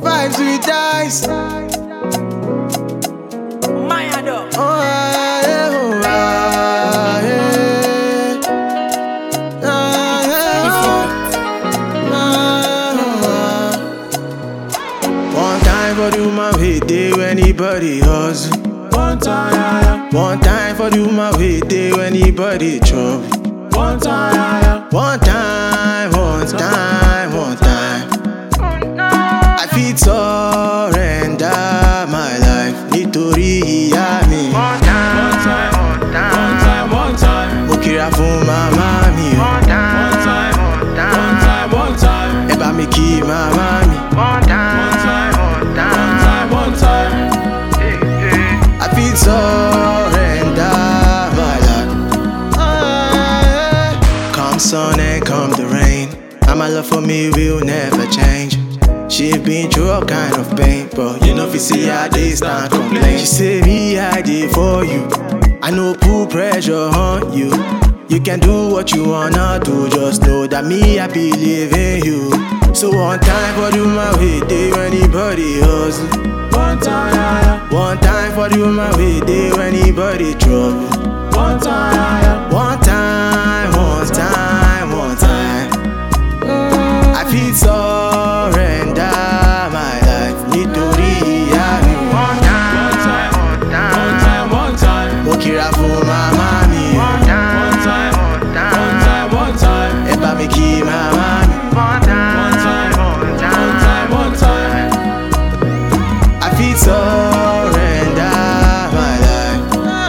Vibes with dice. Mayado. Oh, yeah, oh, yeah. One time for the woman we do anybody hustle. One time, One time for the woman we do anybody trouble. one time, One time, one time, one time. I feel surrender my life nítorí ìyá mi. one time, one time, Mo kíra fún màmá mi o. one time, one time, Ẹ bá mi kí màmá mi. one time, one time. I feel surrender my life. Come sun and come the rain. And my love for me will never change. She been through all kind of pain, but you know if you see how they start complain. She say me I did for you. I know put pressure on you. You can do what you wanna do, just know that me I believe in you. So one time for the woman we do anybody hustle. One time, One time for the woman we do anybody trouble. one time, One time, one time, one time. I feel surrender my life nítorí ìyá mi. one time, one time, Mo kíra fún màmá mi. one time, one time, Ẹ bá mi kí màmá mi. one time, one time. I feel surrender my life.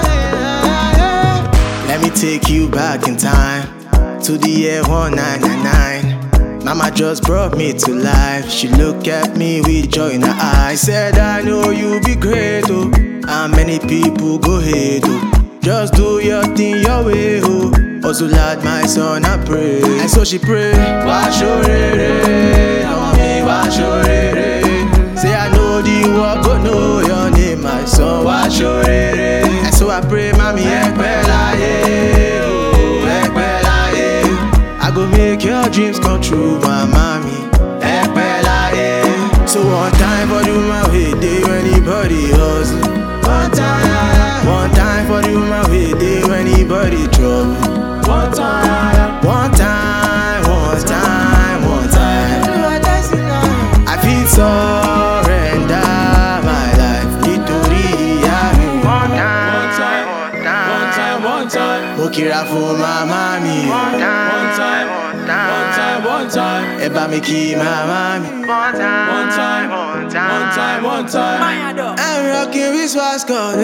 Let me take you back in time to the year 1999. Mama just brought me to life. She looked at me with joy in her eyes. Said, I know you be great, oh. How many people go hate, oh. Just do your thing your way, oh. Also, Lord, my son, I pray. And so she pray. Wash your I want me, wash your Say, I know the world, go know your name, my son. Wash your And so I pray, Mami, Ekbelaye, oh, Ekbelaye. I go make your dreams come true, my mommy. Ekbelaye. So one time for the woman we do anybody hustle. One time for the woman we do anybody trouble. One time, One time, one time, one time. I feel surrender my life nítorí ìyá mi. one time, one time, Mo kíra fún màmá mi. one time, one time, Ẹ bá mi kí màmá mi. one time, one time. Mayado. I'm rocking with Swascon.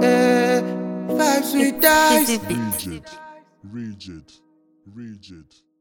Vibes with dice. Rigid.